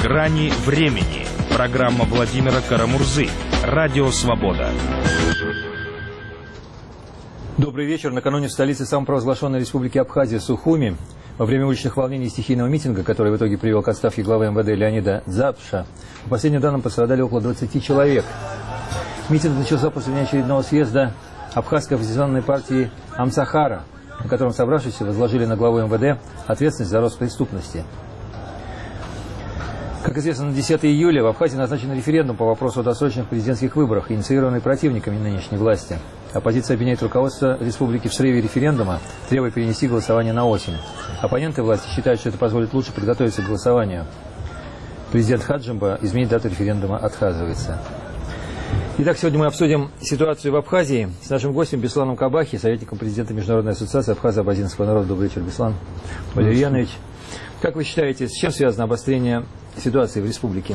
Грани времени. Программа Владимира Карамурзы. Радио «Свобода». Добрый вечер. Накануне в столице самопровозглашенной республики Абхазия Сухуми во время уличных волнений и стихийного митинга, который в итоге привел к отставке главы МВД Леонида Дзапша, по последним данным пострадали около 20 человек. Митинг начался после внеочередного съезда Абхазской оппозиционной партии Амсахара, на котором собравшиеся возложили на главу МВД ответственность за рост преступности. Как известно, на 10 июля в Абхазии назначен референдум по вопросу о досрочных президентских выборах, инициированный противниками нынешней власти. Оппозиция обвиняет руководство республики в срыве референдума, требуя перенести голосование на осень. Оппоненты власти считают, что это позволит лучше подготовиться к голосованию. Президент Хаджимба изменить дату референдума отказывается. Итак, сегодня мы обсудим ситуацию в Абхазии с нашим гостем Бесланом Кабахи, советником президента Международной ассоциации Абхазо-Абазинского народа. Добрый вечер, Беслан Валерьянович. Как вы считаете, с чем связано обострение ситуации в республике?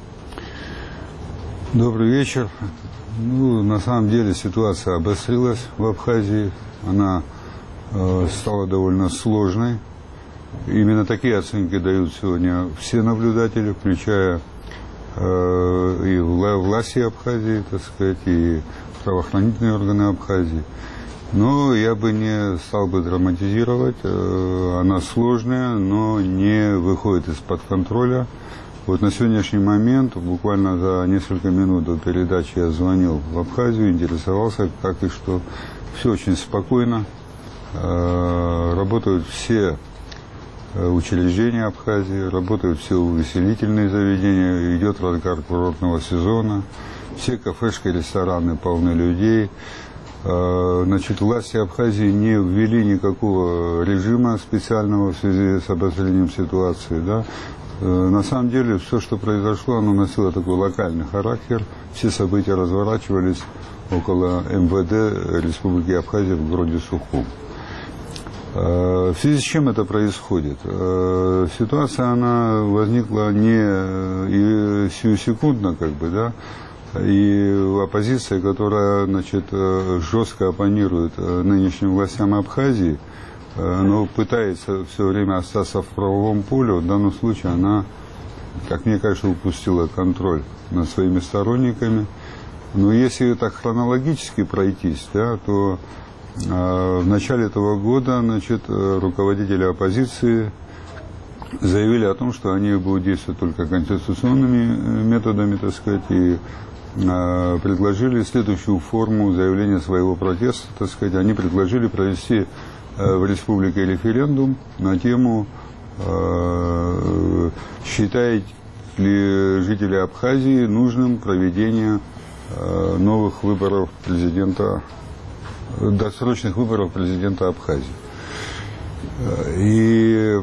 Добрый вечер. На самом деле ситуация обострилась в Абхазии. Она стала довольно сложной. Именно такие оценки дают сегодня все наблюдатели, включая и власти Абхазии, так сказать, и правоохранительные органы Абхазии. Но я бы не стал бы драматизировать. Она сложная, но не выходит из-под контроля. Вот на сегодняшний момент, буквально за несколько минут до передачи я звонил в Абхазию, интересовался, как и что. Все очень спокойно. Работают все учреждения Абхазии, работают все увеселительные заведения, идет разгар курортного сезона. Все кафешки, рестораны полны людей. Значит, власти Абхазии не ввели никакого режима специального в связи с обострением ситуации. Да? На самом деле, все, что произошло, оно носило такой локальный характер. Все события разворачивались около МВД Республики Абхазия в городе Сухум. В связи с чем это происходит? Ситуация, она возникла не сиюсекундно, как бы, да, и оппозиция, которая, значит, жестко оппонирует нынешним властям Абхазии, но пытается все время остаться в правовом поле, в данном случае она, как мне кажется, упустила контроль над своими сторонниками. Но если так хронологически пройтись, да, то в начале этого года, значит, руководители оппозиции заявили о том, что они будут действовать только конституционными методами, так сказать, и предложили следующую форму заявления своего протеста, так сказать. Они предложили провести в республике референдум на тему, считают ли жители Абхазии нужным проведение новых выборов президента, досрочных выборов президента Абхазии. И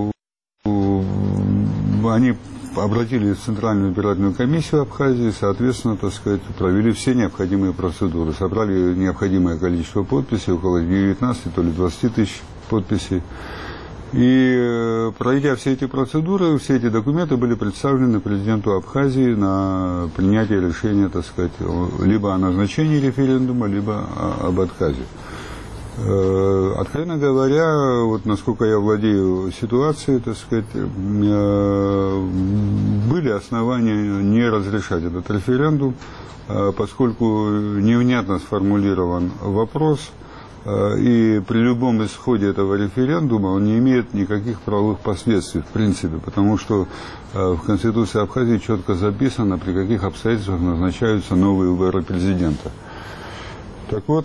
они обратились в Центральную избирательную комиссию Абхазии, соответственно, так сказать, провели все необходимые процедуры, собрали необходимое количество подписей, около 19, то ли 20 тысяч подписей. И, пройдя все эти процедуры, все эти документы были представлены президенту Абхазии на принятие решения, так сказать, либо о назначении референдума, либо об отказе. Откровенно говоря, вот насколько я владею ситуацией, так сказать, были основания не разрешать этот референдум, поскольку невнятно сформулирован вопрос, и при любом исходе этого референдума он не имеет никаких правовых последствий, в принципе, потому что в Конституции Абхазии четко записано, при каких обстоятельствах назначаются новые выборы президента. Так вот,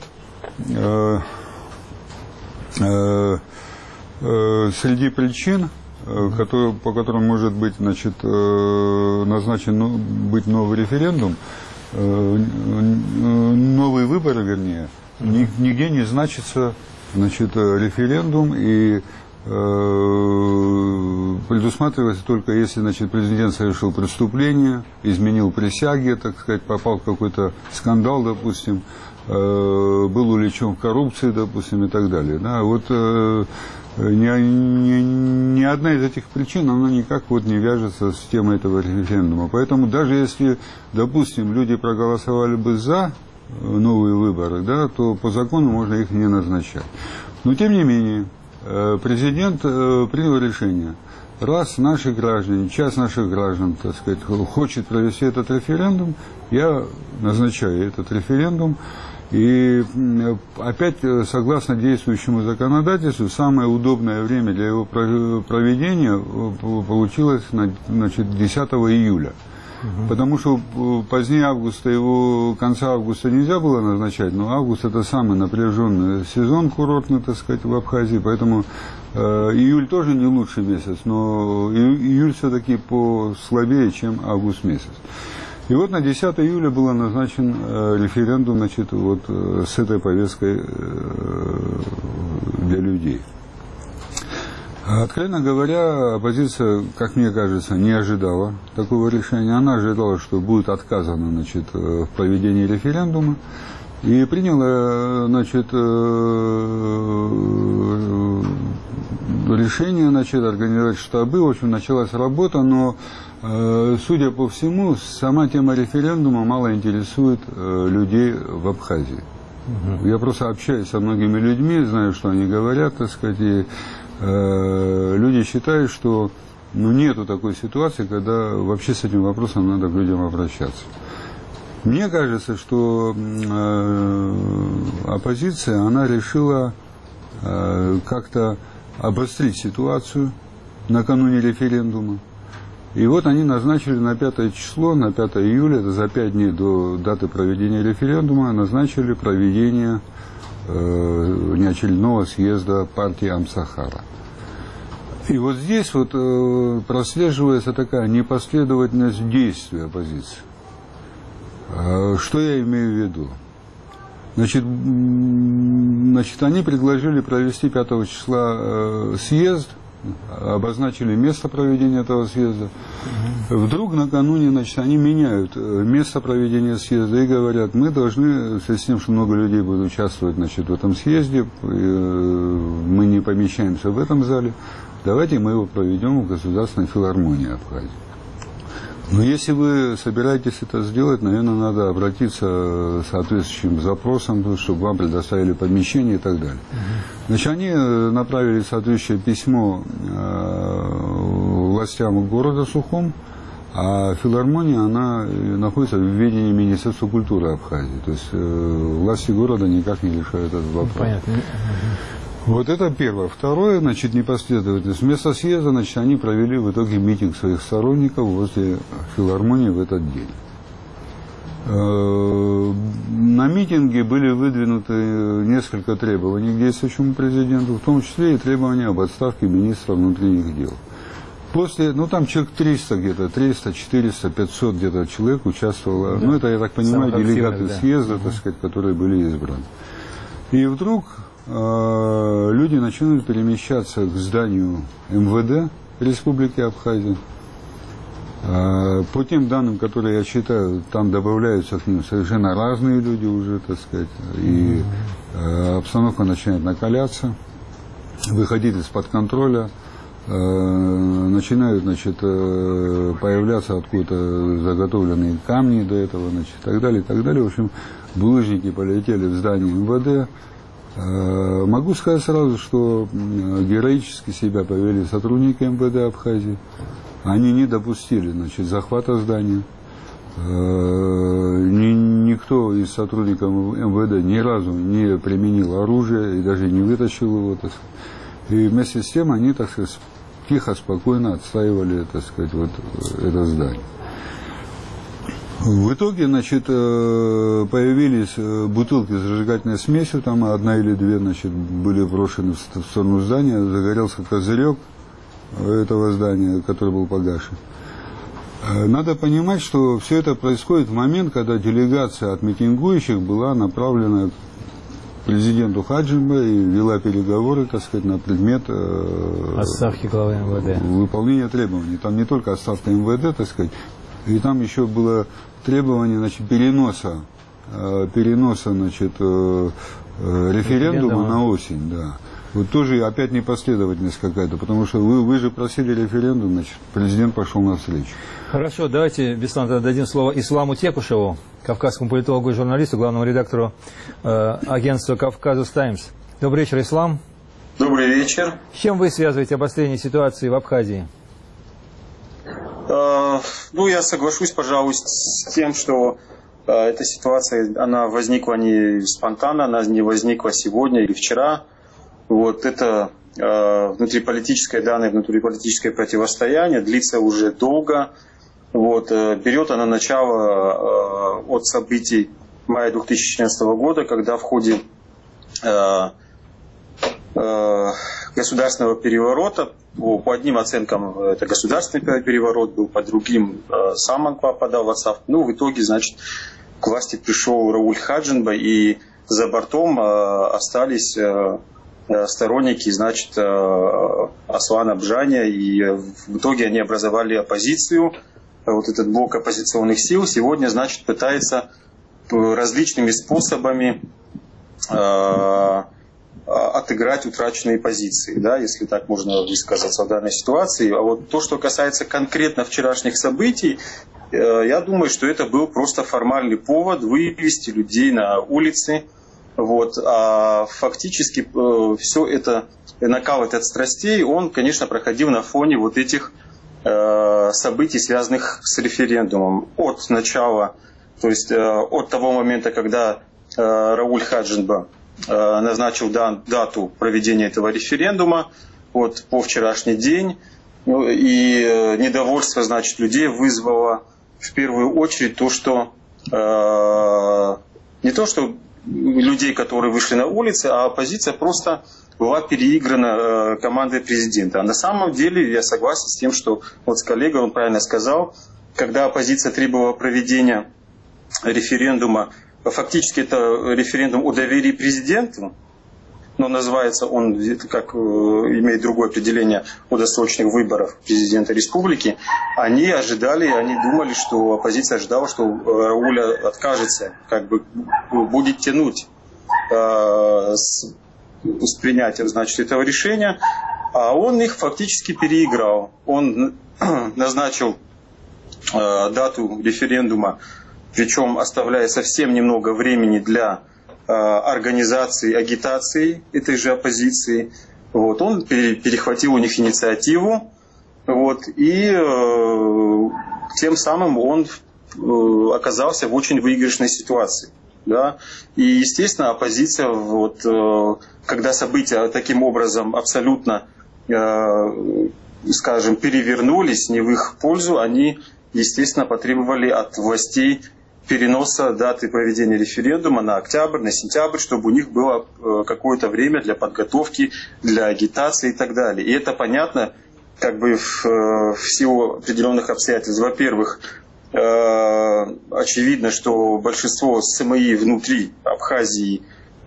среди причин, по которым может быть, значит, назначен быть новый референдум, новые выборы, вернее, нигде не значится, значит, референдум, и предусматривается только если, значит, президент совершил преступление, изменил присяге, так сказать, попал в какой-то скандал, допустим, был увлечен в коррупции, допустим, и так далее. Да, вот ни одна из этих причин, она никак вот не вяжется с темой этого референдума. Поэтому даже если, допустим, люди проголосовали бы за новые выборы, да, то по закону можно их не назначать. Но тем не менее, президент принял решение раз наши граждане, часть наших граждан, так сказать, хочет провести этот референдум, я назначаю этот референдум. И опять, согласно действующему законодательству, самое удобное время для его проведения получилось, значит, 10 июля. Потому что позднее августа, конца августа нельзя было назначать, но август – это самый напряженный сезон курортный, так сказать, в Абхазии, поэтому июль тоже не лучший месяц, но июль все-таки послабее, чем август месяц. И вот на 10 июля был назначен референдум, значит, вот с этой повесткой для людей. Откровенно говоря, оппозиция, как мне кажется, не ожидала такого решения. Она ожидала, что будет отказано, значит, в проведении референдума. И приняла, значит, решение, значит, организовать штабы. В общем, началась работа, но, судя по всему, сама тема референдума мало интересует людей в Абхазии. Я просто общаюсь со многими людьми, знаю, что они говорят, так сказать, и люди считают, что нету такой ситуации, когда вообще с этим вопросом надо к людям обращаться. Мне кажется, что оппозиция, она решила как-то обострить ситуацию накануне референдума. И вот они назначили на 5 число, на 5 июля, это за 5 дней до даты проведения референдума, назначили проведение неочередного съезда партии Амсахара. И вот здесь вот прослеживается такая непоследовательность действий оппозиции. Что я имею в виду? Значит, они предложили провести 5 числа съезд, обозначили место проведения этого съезда. Вдруг накануне, значит, они меняют место проведения съезда и говорят, мы должны, в связи с тем, что много людей будут участвовать, значит, в этом съезде, мы не помещаемся в этом зале, давайте мы его проведем в Государственной филармонии Абхазии. Но если вы собираетесь это сделать, наверное, надо обратиться с соответствующим запросом, чтобы вам предоставили помещение и так далее. Значит, они направили соответствующее письмо властям города Сухум, а филармония, она находится в ведении Министерства культуры Абхазии. То есть власти города никак не решают этот вопрос. Понятно. Вот это первое. Второе, значит, непоследовательность. Вместо съезда, значит, они провели в итоге митинг своих сторонников возле филармонии в этот день. На митинге были выдвинуты несколько требований к действующему президенту, в том числе и требования об отставке министра внутренних дел. После, ну там человек 300 где-то, 300, 400, 500 где-то человек участвовало, да. Ну это, я так понимаю, делегаты съезда, так сказать, которые были избраны. И вдруг люди начинают перемещаться к зданию МВД Республики Абхазия. По тем данным, которые я читаю, там добавляются к ним совершенно разные люди уже, так сказать, и обстановка начинает накаляться, выходить из-под контроля, начинают, значит, появляться откуда-то заготовленные камни до этого, значит, и так далее, и так далее. В общем, булыжники полетели в здание МВД. Могу сказать сразу, что героически себя повели сотрудники МВД Абхазии. Они не допустили, значит, захвата здания. Никто из сотрудников МВД ни разу не применил оружие и даже не вытащил его, так сказать. И вместе с тем они, так сказать, тихо, спокойно отстаивали, так сказать, вот это здание. В итоге, значит, появились бутылки с зажигательной смесью, там одна или две, значит, были брошены в сторону здания, загорелся козырек этого здания, который был погашен. Надо понимать, что все это происходит в момент, когда делегация от митингующих была направлена к президенту Хаджимба и вела переговоры, так сказать, на предмет отставки главы МВД. Выполнения требований. Там не только отставка МВД, так сказать, и там еще было требование, значит, переноса, значит, референдума на осень, да. Вот тоже опять непоследовательность какая-то, потому что вы же просили референдум, значит, президент пошел навстречу. Хорошо, давайте, Беслан, дадим слово Исламу Текушеву, кавказскому политологу и журналисту, главному редактору агентства «Кавказус Таймс». Добрый вечер, Ислам. Добрый вечер. С чем вы связываете обострение ситуации в Абхазии? Ну, я соглашусь, пожалуй, с тем, что эта ситуация, она возникла не спонтанно, она не возникла сегодня или вчера. Вот это данное внутриполитическое противостояние длится уже долго. Вот, берет оно начало от событий мая 2014 года, когда в ходе государственного переворота, по одним оценкам это государственный переворот был, по другим сам он попадал в отставку. Ну, в итоге, значит, к власти пришел Рауль Хаджинба, и за бортом остались сторонники, значит, Аслана Бжаня, и в итоге они образовали оппозицию. Вот этот блок оппозиционных сил сегодня, значит, пытается различными способами отыграть утраченные позиции, да, если так можно высказаться в данной ситуации. А вот то, что касается конкретно вчерашних событий, я думаю, что это был просто формальный повод вывести людей на улицы. Вот. А фактически все это, накал этот страстей, он, конечно, проходил на фоне вот этих событий, связанных с референдумом. От начала, то есть от того момента, когда Рауль Хаджинба назначил дату проведения этого референдума, вот по вчерашний день, и недовольство, значит, людей вызвало в первую очередь то, что не то, что людей, которые вышли на улицы, а оппозиция просто была переиграна командой президента. А на самом деле я согласен с тем, что вот с коллегой, он правильно сказал, когда оппозиция требовала проведения референдума, фактически это референдум о доверии президенту, но называется он, как имеет другое определение, о досрочных выборах президента республики, они ожидали, они думали, что оппозиция ожидала, что Рауля откажется, как бы будет тянуть с принятием, значит, этого решения, а он их фактически переиграл. Он назначил дату референдума, причем оставляя совсем немного времени для организации, агитации этой же оппозиции. Вот. Он перехватил у них инициативу, вот, и тем самым он оказался в очень выигрышной ситуации. Да? И, естественно, оппозиция, вот, когда события таким образом абсолютно, скажем, перевернулись не в их пользу, они, естественно, потребовали от властей переноса даты проведения референдума на октябрь, на сентябрь, чтобы у них было какое-то время для подготовки, для агитации и так далее. И это понятно, как бы в силу определенных обстоятельств. Во-первых, очевидно, что большинство СМИ внутри Абхазии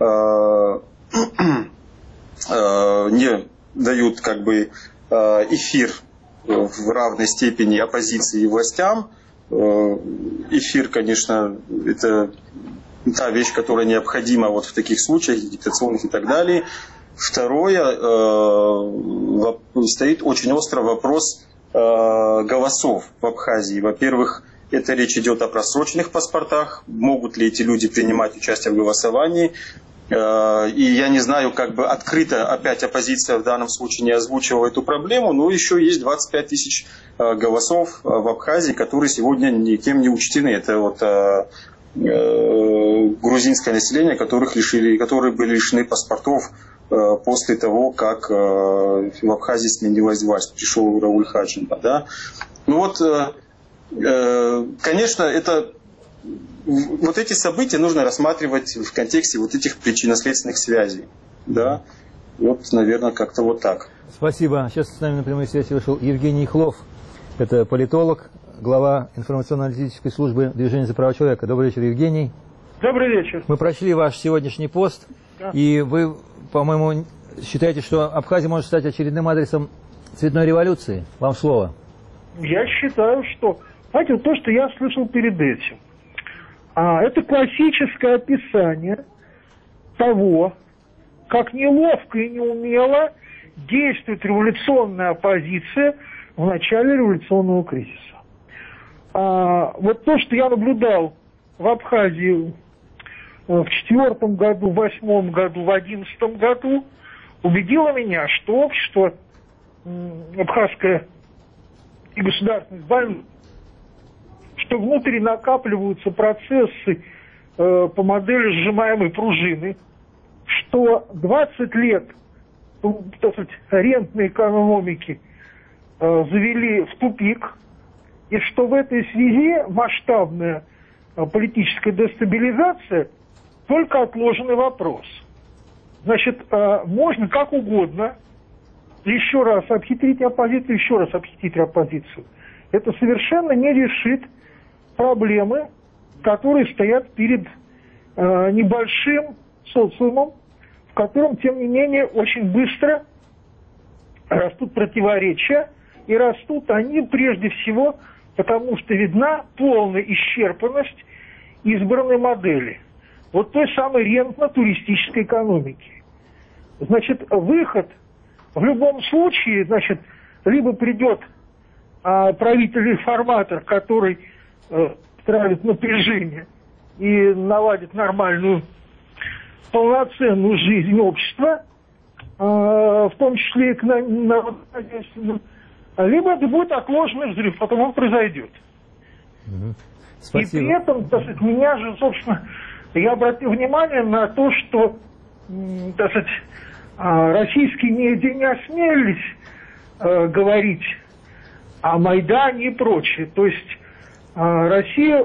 не дают, как бы, эфир в равной степени оппозиции и властям. Эфир, конечно, это та вещь, которая необходима вот в таких случаях, агитационных и так далее. Второе, стоит очень острый вопрос голосов в Абхазии. Во-первых, это речь идет о просроченных паспортах. Могут ли эти люди принимать участие в голосовании? И я не знаю, как бы открыто опять оппозиция в данном случае не озвучивала эту проблему, но еще есть 25 тысяч голосов в Абхазии, которые сегодня никем не учтены. Это вот грузинское население, которые были лишены паспортов после того, как в Абхазии сменилась власть, пришел Рауль Хаджинба. Да? Ну вот, конечно, это... Вот эти события нужно рассматривать в контексте вот этих причинно-следственных связей. Да? Вот, наверное, как-то вот так. Спасибо. Сейчас с нами на прямой связи вышел Евгений Хлов. Это политолог, глава информационно-аналитической службы Движения за права человека. Добрый вечер, Евгений. Добрый вечер. Мы прочли ваш сегодняшний пост, да. И вы, по-моему, считаете, что Абхазия может стать очередным адресом цветной революции? Вам слово. Я считаю, что... Знаете, то, что я слышал перед этим, это классическое описание того, как неловко и неумело действует революционная оппозиция в начале революционного кризиса. Вот то, что я наблюдал в Абхазии в 2004 году, в 2008 году, в 2011 году, убедило меня, что общество абхазское и государственность больны что внутри накапливаются процессы по модели сжимаемой пружины, что 20 лет, так сказать, рентной экономики завели в тупик, и что в этой связи масштабная политическая дестабилизация только отложенный вопрос. Значит, можно как угодно еще раз обхитрить оппозицию. Это совершенно не решит проблемы, которые стоят перед небольшим социумом, в котором, тем не менее, очень быстро растут противоречия, и растут они прежде всего потому, что видна полная исчерпанность избранной модели, вот той самой рентно-туристической экономики. Значит, выход в любом случае, значит, либо придет правитель-реформатор, который травит напряжение и наладит нормальную, полноценную жизнь общества, в том числе и к народу, либо это будет отложенный взрыв, потом он произойдет. Спасибо. И при этом, так сказать, меня же, собственно, я обратил внимание на то, что, так сказать, российские медиа не осмелились говорить о Майдане и прочее. То есть Россия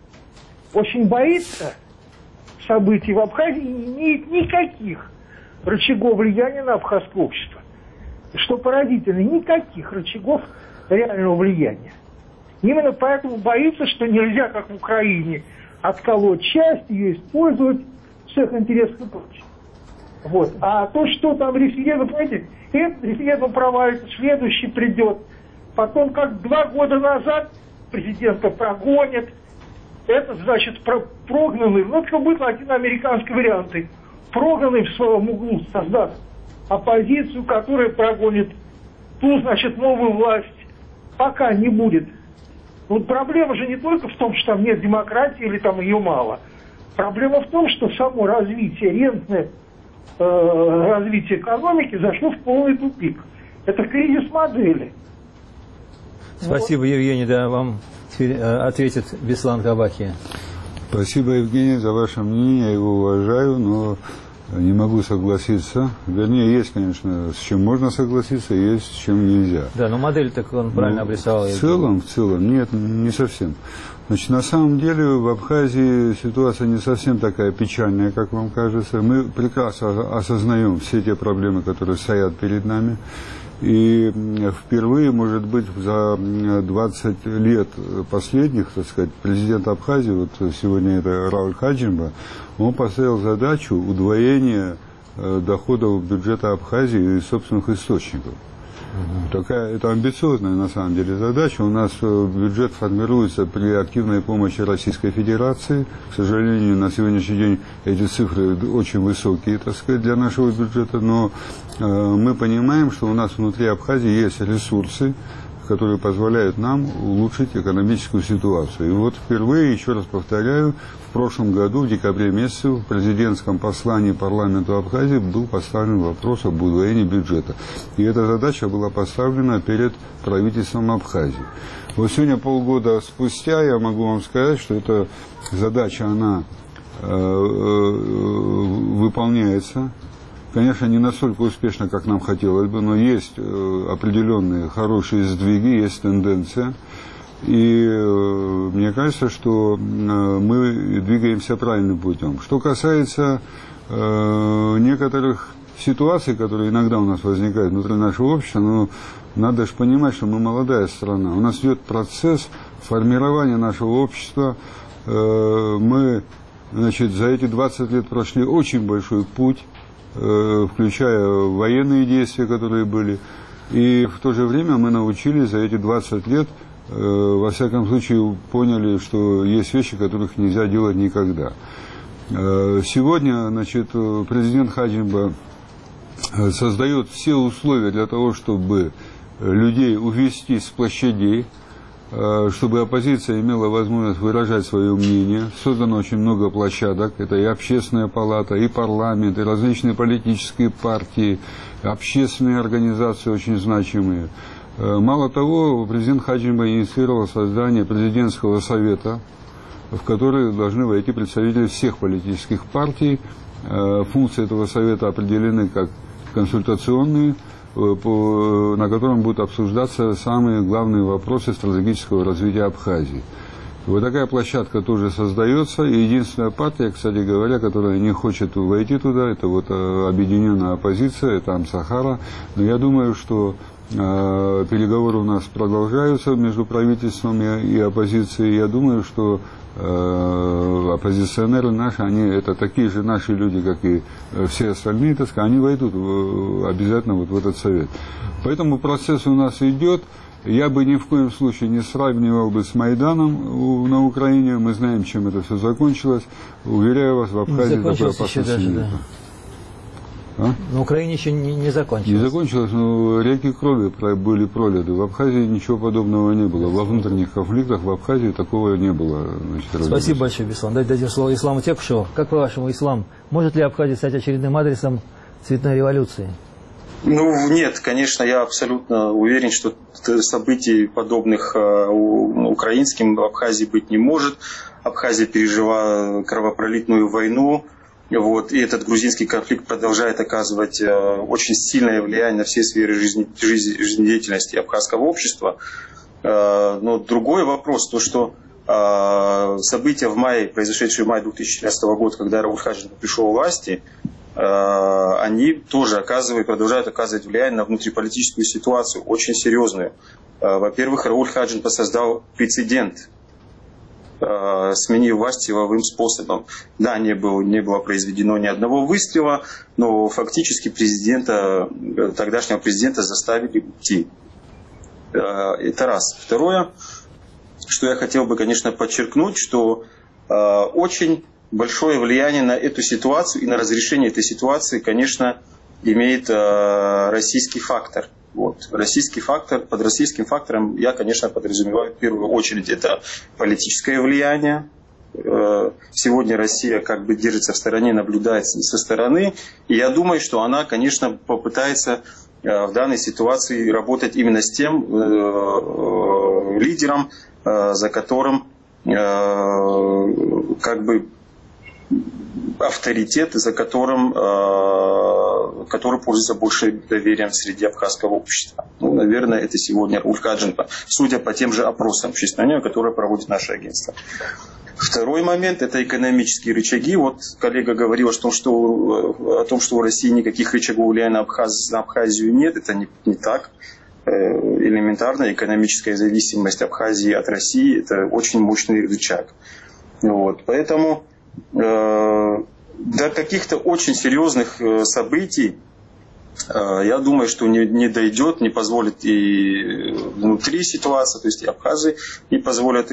очень боится событий в Абхазии и не имеет никаких рычагов влияния на абхазское общество. Что поразительно, никаких рычагов реального влияния. Именно поэтому боится, что нельзя, как в Украине, отколоть часть, ее использовать в своих интересах и прочее. Вот. А то, что там референдум, понимаете, этот референдум провалится, следующий придет. Потом, как 2 года назад, президента прогонят. Это, значит, прогнанный, ну, это будет латиноамериканский вариант. Прогнанный в своем углу создаст оппозицию, которая прогонит ту, значит, новую власть, пока не будет. Вот проблема же не только в том, что там нет демократии или там ее мало. Проблема в том, что само развитие, рентное развитие экономики зашло в полный тупик. Это кризис модели. Спасибо, Евгений, да, вам ответит Беслан Кабахи. Спасибо, Евгений, за ваше мнение, я его уважаю, но не могу согласиться. Вернее, есть, конечно, с чем можно согласиться, есть с чем нельзя. Да, но модель так он правильно обрисовал. В целом, нет, не совсем. Значит, на самом деле в Абхазии ситуация не совсем такая печальная, как вам кажется. Мы прекрасно осознаем все те проблемы, которые стоят перед нами. И впервые, может быть, за 20 лет последних, так сказать, президент Абхазии, вот сегодня это Рауль Хаджимба, он поставил задачу удвоения доходов бюджета Абхазии из собственных источников. Это амбициозная, на самом деле, задача. У нас бюджет формируется при активной помощи Российской Федерации. К сожалению, на сегодняшний день эти цифры очень высокие, так сказать, для нашего бюджета. Но мы понимаем, что у нас внутри Абхазии есть ресурсы, которые позволяют нам улучшить экономическую ситуацию. И вот впервые, еще раз повторяю, в прошлом году, в декабре месяце, в президентском послании парламенту Абхазии был поставлен вопрос об удвоении бюджета. И эта задача была поставлена перед правительством Абхазии. Вот сегодня, полгода спустя, я могу вам сказать, что эта задача, она выполняется. Конечно, не настолько успешно, как нам хотелось бы, но есть определенные хорошие сдвиги, есть тенденция. И мне кажется, что мы двигаемся правильным путем. Что касается некоторых ситуаций, которые иногда у нас возникают внутри нашего общества, но надо же понимать, что мы молодая страна. У нас идет процесс формирования нашего общества. Мы, значит, за эти 20 лет прошли очень большой путь, включая военные действия, которые были. И в то же время мы научились за эти 20 лет, во всяком случае, поняли, что есть вещи, которых нельзя делать никогда. Сегодня, значит, президент Хаджимба создает все условия для того, чтобы людей увести с площадей, чтобы оппозиция имела возможность выражать свое мнение. Создано очень много площадок. Это и общественная палата, и парламент, и различные политические партии, общественные организации очень значимые. Мало того, президент Хаджимба инициировал создание президентского совета, в который должны войти представители всех политических партий. Функции этого совета определены как консультационные, на котором будут обсуждаться самые главные вопросы стратегического развития Абхазии. Вот такая площадка тоже создается. И единственная партия, кстати говоря, которая не хочет войти туда, это вот объединенная оппозиция, это Амсахара. Но я думаю, что переговоры у нас продолжаются между правительством и оппозицией. Я думаю, что оппозиционеры наши, они это такие же наши люди, как и все остальные, так сказать, они войдут обязательно вот в этот совет. Поэтому процесс у нас идет. Я бы ни в коем случае не сравнивал бы с Майданом на Украине. Мы знаем, чем это все закончилось. Уверяю вас, в Абхазии такой опасности нет. На Украине еще не закончилось. Не закончилось, но реки крови были пролиты. В Абхазии ничего подобного не было. Во внутренних конфликтах в Абхазии такого не было. Значит, спасибо большое, Беслан. Дадим слово Исламу Текушеву. Как по-вашему, Ислам, может ли Абхазия стать очередным адресом цветной революции? Ну, нет, конечно, я абсолютно уверен, что событий, подобных украинским, в Абхазии быть не может. Абхазия пережила кровопролитную войну, вот, и этот грузинский конфликт продолжает оказывать очень сильное влияние на все сферы жизнедеятельности абхазского общества. Но другой вопрос, то что события в мае, произошедшие в мае 2013 года, когда Рауль Хаджимба пришел к власти, они тоже продолжают оказывать влияние на внутриполитическую ситуацию, очень серьезную. Во-первых, Рауль Хаджимба создал прецедент, сменив власть силовым способом. Да, не было произведено ни одного выстрела, но фактически тогдашнего президента заставили уйти. Это раз. Второе, что я хотел бы, конечно, подчеркнуть, что очень большое влияние на эту ситуацию и на разрешение этой ситуации, конечно, имеет российский фактор. Вот. Российский фактор, под российским фактором я, конечно, подразумеваю в первую очередь это политическое влияние. Сегодня Россия как бы держится в стороне, наблюдает со стороны. И я думаю, что она, конечно, попытается в данной ситуации работать именно с тем лидером, за которым как бы авторитет, за который пользуется больше доверием среди абхазского общества. Ну, наверное, это сегодня Рауль Хаджимба, судя по тем же опросам общественного, которые проводит наше агентство. Второй момент – это экономические рычаги. Вот коллега говорил о том, что у России никаких рычагов влияния на Абхазию нет. Это не так. Элементарно экономическая зависимость Абхазии от России – это очень мощный рычаг. Вот. Поэтому до каких-то очень серьезных событий, я думаю, что не дойдет, не позволит и внутри ситуации, то есть и Абхазии не позволят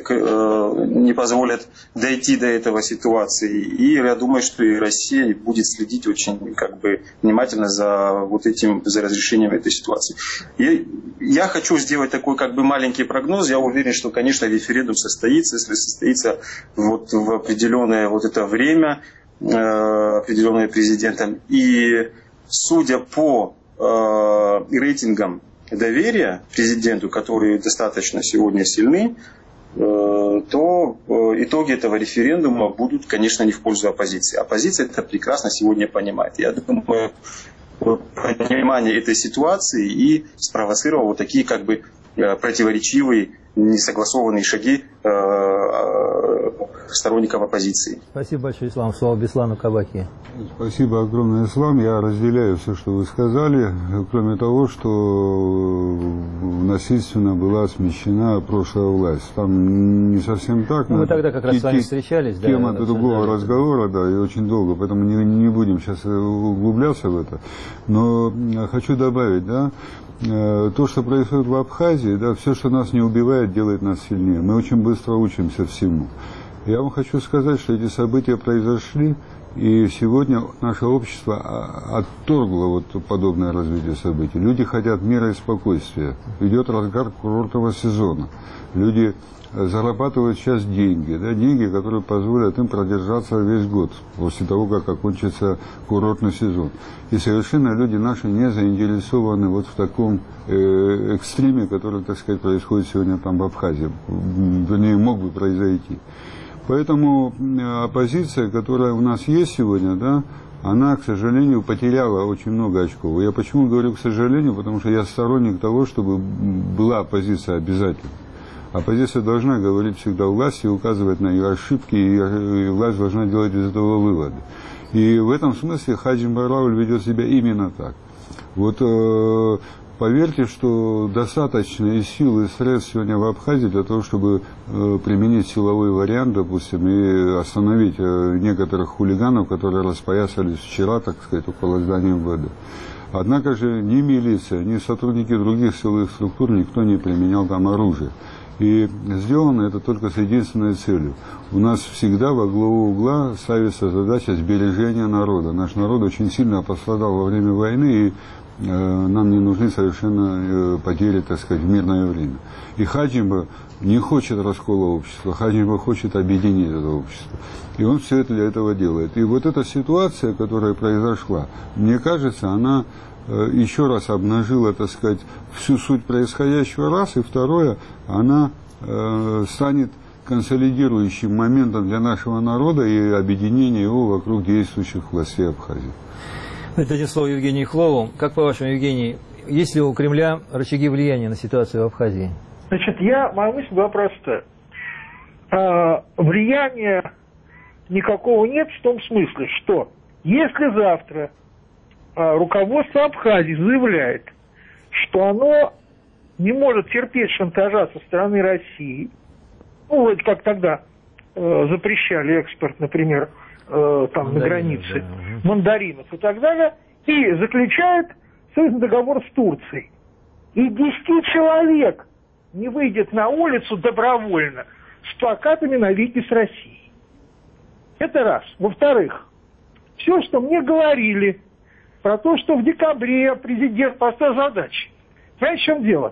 дойти до этого ситуации. И я думаю, что и Россия будет следить очень как бы внимательно за разрешением этой ситуации. Я хочу сделать такой как бы маленький прогноз. Я уверен, что, конечно, референдум состоится, если состоится вот в определенное вот это время, определенное президентом. И судя по рейтингам доверия президенту, которые достаточно сегодня сильны, то итоги этого референдума будут, конечно, не в пользу оппозиции. Оппозиция это прекрасно сегодня понимает. Я думаю, понимание этой ситуации и спровоцировал вот такие как бы противоречивые, несогласованные шаги сторонников оппозиции. Спасибо большое, Ислам. Слово Беслану Кабаки. Спасибо огромное, Ислам. Я разделяю все, что вы сказали, кроме того, что насильственно была смещена прошлая власть. Там не совсем так. Мы тогда как раз с вами встречались. Тема другого разговора, да, и очень долго, поэтому не будем сейчас углубляться в это. Но хочу добавить, да, то, что происходит в Абхазии, да, все, что нас не убивает, делает нас сильнее. Мы очень быстро учимся всему. Я вам хочу сказать, что эти события произошли И сегодня наше общество отторгло вот подобное развитие событий. Люди хотят мира и спокойствия. Идет разгар курортного сезона. Люди зарабатывают сейчас деньги, да, деньги, которые позволят им продержаться весь год после того, как окончится курортный сезон. И совершенно люди наши не заинтересованы вот в таком экстриме, который, так сказать, происходит сегодня там в Абхазии, вернее, мог бы произойти. Поэтому оппозиция, которая у нас есть сегодня, да, она, к сожалению, потеряла очень много очков. Я почему говорю к сожалению, потому что я сторонник того, чтобы была оппозиция обязательно. Оппозиция должна говорить всегда власти, указывать на ее ошибки, и власть должна делать из этого выводы. И в этом смысле Хаджи Барауль ведет себя именно так. Вот поверьте, что достаточно и сил, и средств сегодня в Абхазии для того, чтобы применить силовой вариант, допустим, и остановить некоторых хулиганов, которые распоясались вчера, так сказать, около здания МВД. Однако же ни милиция, ни сотрудники других силовых структур, никто не применял там оружие. И сделано это только с единственной целью. У нас всегда во главу угла ставится задача сбережения народа. Наш народ очень сильно пострадал во время войны, и нам не нужны совершенно потери, так сказать, в мирное время. И Хаджимба не хочет раскола общества, Хаджимба хочет объединить это общество. И он все это для этого делает. И вот эта ситуация, которая произошла, мне кажется, она еще раз обнажила, так сказать, всю суть происходящего, раз, и второе, она станет консолидирующим моментом для нашего народа и объединения его вокруг действующих властей Абхазии. Дадим слово Евгению Хлову. Как по-вашему, Евгений, есть ли у Кремля рычаги влияния на ситуацию в Абхазии? Значит, моя мысль была проста. Влияния никакого нет в том смысле, что если завтра руководство Абхазии заявляет, что оно не может терпеть шантажа со стороны России, ну, вроде как тогда запрещали экспорт, например, там на границе мандаринов и так далее, и заключает союзный договор с Турцией. И 10 человек не выйдет на улицу добровольно с плакатами «Навеки с Россией». Это раз. Во-вторых, все, что мне говорили про то, что в декабре президент поставил задачи. Понимаете, в чем дело?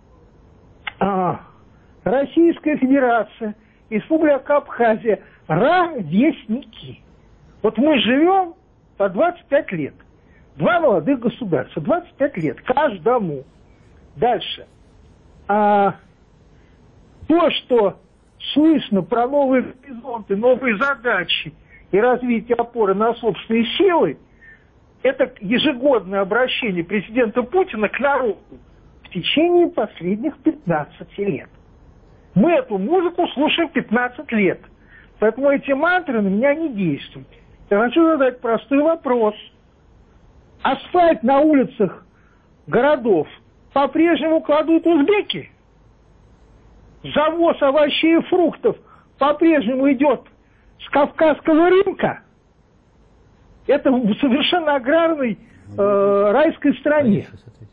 Российская Федерация, Республика Абхазия – ровесники. Вот мы живем по 25 лет. Два молодых государства, 25 лет каждому. Дальше. То, что слышно про новые горизонты, новые задачи и развитие опоры на собственные силы, это ежегодное обращение президента Путина к народу в течение последних 15 лет. Мы эту музыку слушаем 15 лет. Поэтому эти мантры на меня не действуют. Я хочу задать простой вопрос. Асфальт на улицах городов по-прежнему кладут узбеки? Завоз овощей и фруктов по-прежнему идет с Кавказского рынка? Это в совершенно аграрной райской стране.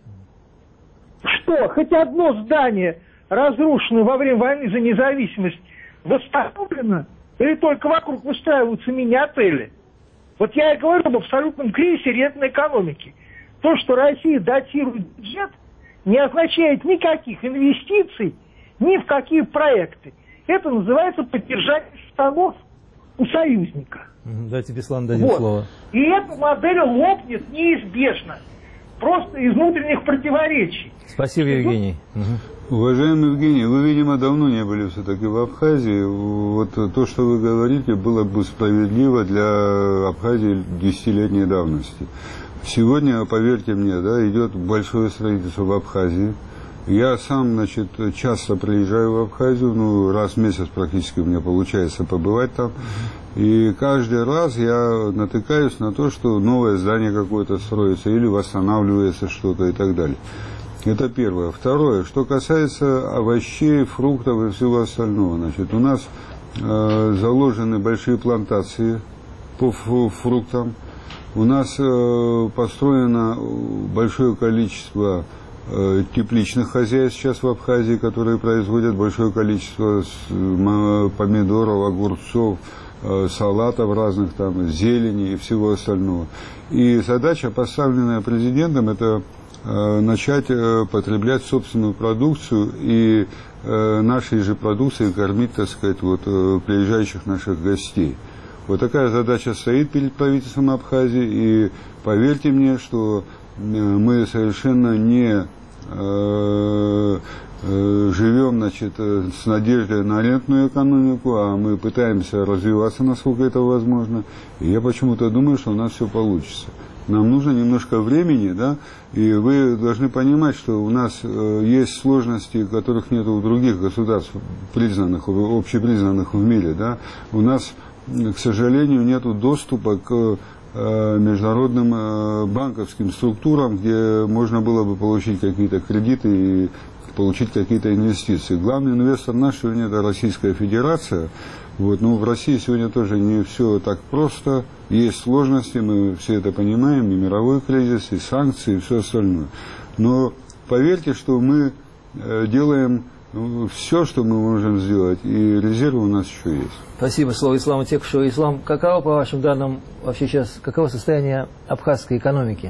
Что, хоть одно здание, разрушенное во время войны за независимость, восстановлено? Или только вокруг выстраиваются мини-отели? Вот я и говорю об абсолютном кризисе рентной экономики. То, что Россия датирует бюджет, не означает никаких инвестиций ни в какие проекты. Это называется поддержание штанов у союзника. Дайте Беслану дадим слово. И эта модель лопнет неизбежно. Просто из внутренних противоречий. Спасибо, Евгений. Уважаемый Евгений, вы, видимо, давно не были все-таки в Абхазии. Вот то, что вы говорите, было бы справедливо для Абхазии 10-летней давности. Сегодня, поверьте мне, да, идет большое строительство в Абхазии. Я сам, значит, часто приезжаю в Абхазию, ну, раз в месяц практически у меня получается побывать там. И каждый раз я натыкаюсь на то, что новое здание какое-то строится или восстанавливается что-то и так далее. Это первое. Второе, что касается овощей, фруктов и всего остального. Значит, у нас заложены большие плантации по фруктам. У нас построено большое количество тепличных хозяйств сейчас в Абхазии, которые производят большое количество помидоров, огурцов, салатов разных, там, зелени и всего остального. И задача, поставленная президентом, это начать потреблять собственную продукцию и нашей же продукцией кормить, так сказать, вот, приезжающих наших гостей. Вот такая задача стоит перед правительством Абхазии, и поверьте мне, что мы совершенно не живем, значит, с надеждой на рентную экономику, а мы пытаемся развиваться, насколько это возможно. И я почему-то думаю, что у нас все получится. Нам нужно немножко времени, да, и вы должны понимать, что у нас есть сложности, которых нет у других государств, признанных, общепризнанных в мире, да. У нас, к сожалению, нет доступа к международным банковским структурам, где можно было бы получить какие-то кредиты и получить какие-то инвестиции. Главный инвестор наш сегодня – это Российская Федерация. Вот, но в России сегодня тоже не все так просто. Есть сложности, мы все это понимаем, и мировой кризис, и санкции, и все остальное. Но поверьте, что мы делаем все, что мы можем сделать, и резервы у нас еще есть. Спасибо. Слово Ислама Текушева. Ислам, каково, по вашим данным, вообще сейчас, каково состояние абхазской экономики?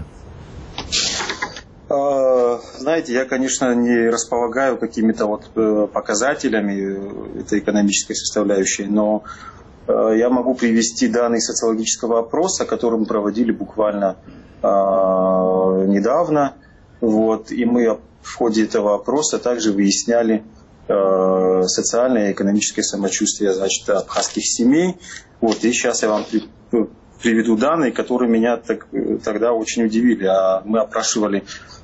Знаете, я, конечно, не располагаю какими-то вот показателями этой экономической составляющей, но я могу привести данные социологического опроса, который мы проводили буквально недавно. Вот, и мы в ходе этого опроса также выясняли социальное и экономическое самочувствие, значит, абхазских семей. Вот, и сейчас я вам приведу данные, которые меня тогда очень удивили. Мы опрашивали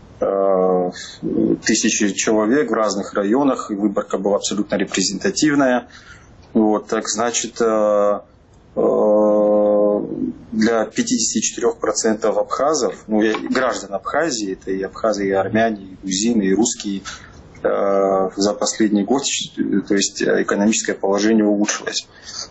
тысячи человек в разных районах, и выборка была абсолютно репрезентативная. Вот, так, значит, для 54% абхазов, граждан Абхазии, это и абхазы, и армяне, и грузины, и русские, за последний год, то есть экономическое положение улучшилось.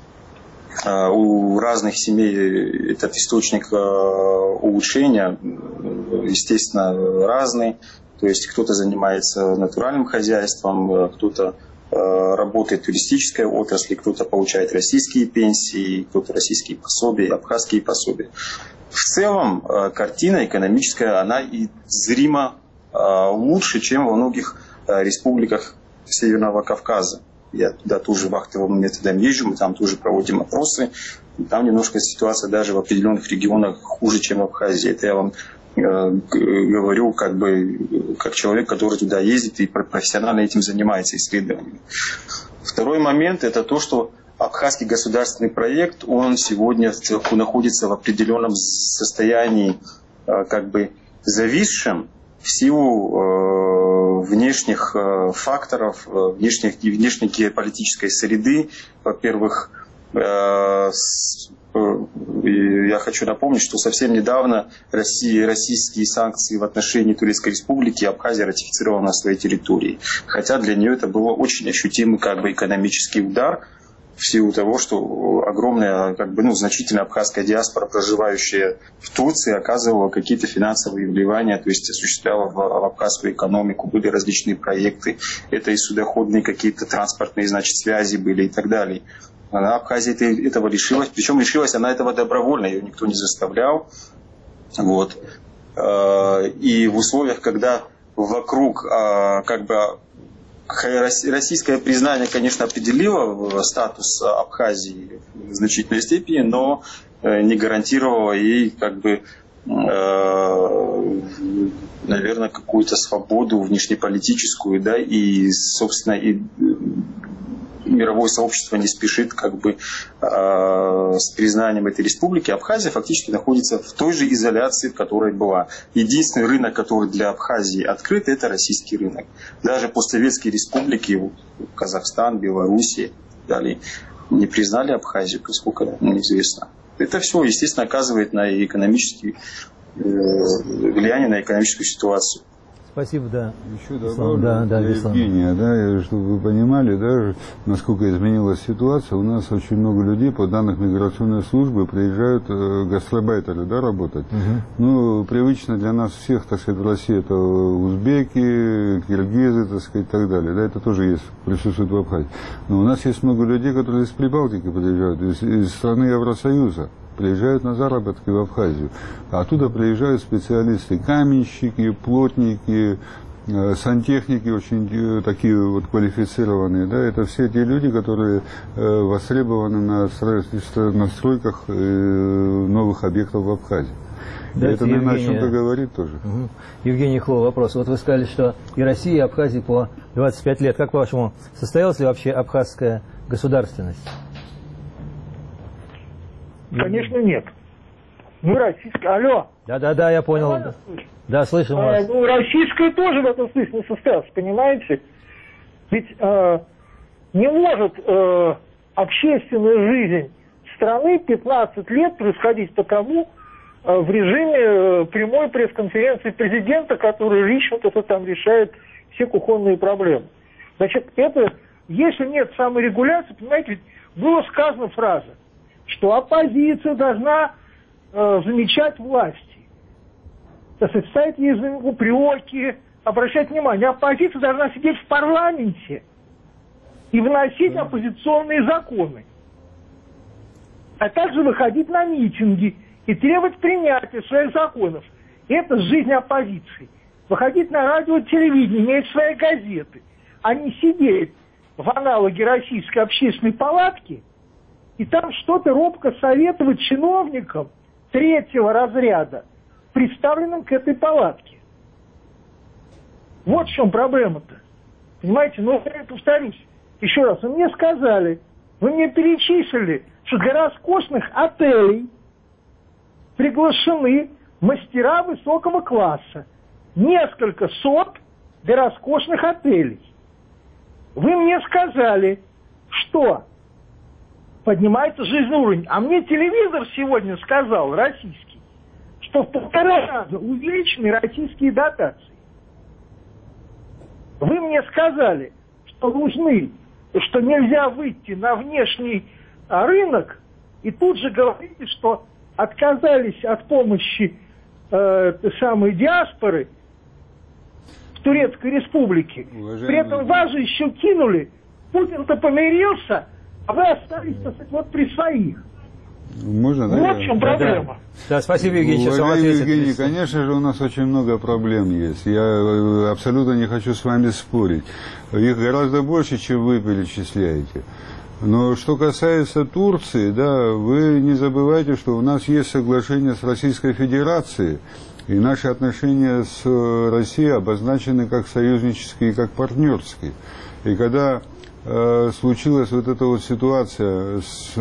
У разных семей этот источник улучшения, естественно, разный. То есть кто-то занимается натуральным хозяйством, кто-то работает в туристической отрасли, кто-то получает российские пенсии, кто-то российские пособия, абхазские пособия. В целом картина экономическая, она и зримо лучше, чем во многих республиках Северного Кавказа. Я туда тоже вахтовым методом езжу, мы там тоже проводим опросы. Там немножко ситуация даже в определенных регионах хуже, чем в Абхазии. Это я вам говорю как человек, который туда ездит и профессионально этим занимается, исследованиями. Второй момент – это то, что абхазский государственный проект, он сегодня находится в определенном состоянии зависшем в силу внешних факторов, внешней геополитической среды. Во-первых, я хочу напомнить, что совсем недавно российские санкции в отношении Турецкой Республики Абхазия ратифицировала на своей территории. Хотя для нее это был очень ощутимый экономический удар, в силу того, что огромная, значительная абхазская диаспора, проживающая в Турции, оказывала какие-то финансовые вливания, то есть осуществляла в абхазскую экономику, были различные проекты, это и судоходные какие-то транспортные, связи были и так далее. Абхазия этого лишилась, причем лишилась она этого добровольно, ее никто не заставлял. Вот. И в условиях, когда вокруг российское признание, конечно, определило статус Абхазии в значительной степени, но не гарантировало ей, наверное, какую-то свободу внешнеполитическую, да, и, собственно, и мировое сообщество не спешит с признанием этой республики. Абхазия фактически находится в той же изоляции, в которой была. Единственный рынок, который для Абхазии открыт, это российский рынок. Даже постсоветские республики, Казахстан, Белоруссия и далее, не признали Абхазию, поскольку неизвестно. Это все, естественно, оказывает влияние на экономическую ситуацию. Спасибо, да. Еще добавлю для Беслан. Евгения, да, чтобы вы понимали, да, насколько изменилась ситуация. У нас очень много людей, по данным миграционной службы, приезжают гастарбайтеры, да, работать. Ну, привычно для нас всех, так сказать, в России это узбеки, киргизы, так сказать, и так далее. Да, это тоже есть, присутствует в Абхазии. Но у нас есть много людей, которые из Прибалтики приезжают, из страны Евросоюза. Приезжают на заработки в Абхазию. А оттуда приезжают специалисты, каменщики, плотники, сантехники, очень такие вот квалифицированные. Да? Это все те люди, которые востребованы на стройках новых объектов в Абхазии. Да, это, наверное, о чем-то говорит тоже. Евгений Хло, вопрос. Вот вы сказали, что и Россия, и Абхазия по 25 лет. Как, по-вашему, состоялась ли вообще абхазская государственность? Конечно, нет. Мы российская... Алло. Да, я понял. Да, слышим вас. Ну, российская тоже в этом смысле не состоялась, понимаете? Ведь не может общественная жизнь страны 15 лет происходить потому в режиме прямой пресс-конференции президента, который лично кто-то там решает все кухонные проблемы. Значит, это, если нет саморегуляции, понимаете, ведь была сказана фраза, что оппозиция должна замечать власти. То есть ставить ей упреки, обращать внимание. Оппозиция должна сидеть в парламенте и вносить оппозиционные законы. А также выходить на митинги и требовать принятия своих законов. Это жизнь оппозиции. Выходить на радио и телевидение, иметь свои газеты, а не сидеть в аналоге российской общественной палатки и там что-то робко советовать чиновникам третьего разряда, представленным к этой палатке. Вот в чем проблема-то. Понимаете, но я повторюсь еще раз. Вы мне сказали, вы мне перечислили, что для роскошных отелей приглашены мастера высокого класса. Несколько сот для роскошных отелей. Вы мне сказали, что поднимается жизненный уровень. А мне телевизор сегодня сказал, российский, что в 1,5 раза увеличены российские дотации. Вы мне сказали, что нужны, что нельзя выйти на внешний рынок, и тут же говорите, что отказались от помощи самой диаспоры в Турецкой Республике. Уважаемый... При этом вас же еще кинули. Путин-то помирился, а вы остались, так сказать, вот при своих. Можно, да? Вот в чем проблема. Да, спасибо, Евгений. Сейчас вам Уважаемый ответит. Евгений, конечно же, у нас очень много проблем есть. Я абсолютно не хочу с вами спорить. Их гораздо больше, чем вы перечисляете. Но что касается Турции, да, вы не забывайте, что у нас есть соглашение с Российской Федерацией, и наши отношения с Россией обозначены как союзнические и как партнерские. И когда случилась вот эта вот ситуация